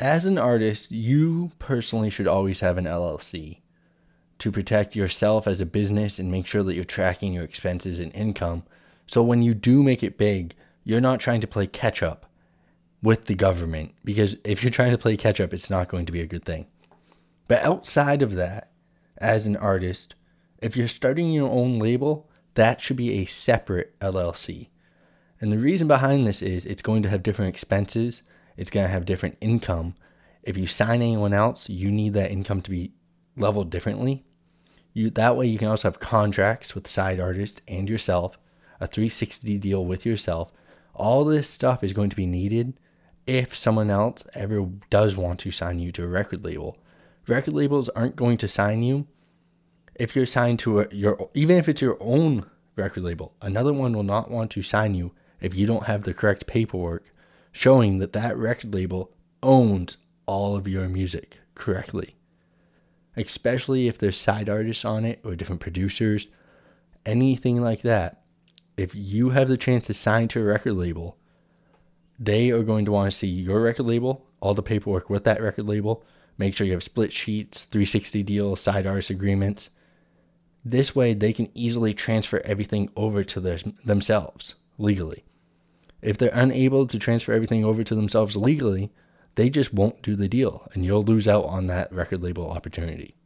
As an artist, you personally should always have an LLC to protect yourself as a business and make sure that you're tracking your expenses and income. So when you do make it big, you're not trying to play catch up with the government, because if you're trying to play catch up, it's not going to be a good thing. But outside of that, as an artist, if you're starting your own label, that should be a separate LLC. And the reason behind this is it's going to have different expenses. It's going to have different income. If you sign anyone else, you need that income to be leveled differently. That way you can also have contracts with side artists and yourself, a 360 deal with yourself. All this stuff is going to be needed if someone else ever does want to sign you to a record label. Record labels aren't going to sign you if you're signed to even if it's your own record label. Another one will not want to sign you if you don't have the correct paperwork showing that that record label owns all of your music correctly. Especially if there's side artists on it or different producers, anything like that. If you have the chance to sign to a record label, they are going to want to see your record label, all the paperwork with that record label. Make sure you have split sheets, 360 deals, side artist agreements. This way they can easily transfer everything over to themselves legally. If they're unable to transfer everything over to themselves legally, they just won't do the deal and you'll lose out on that record label opportunity.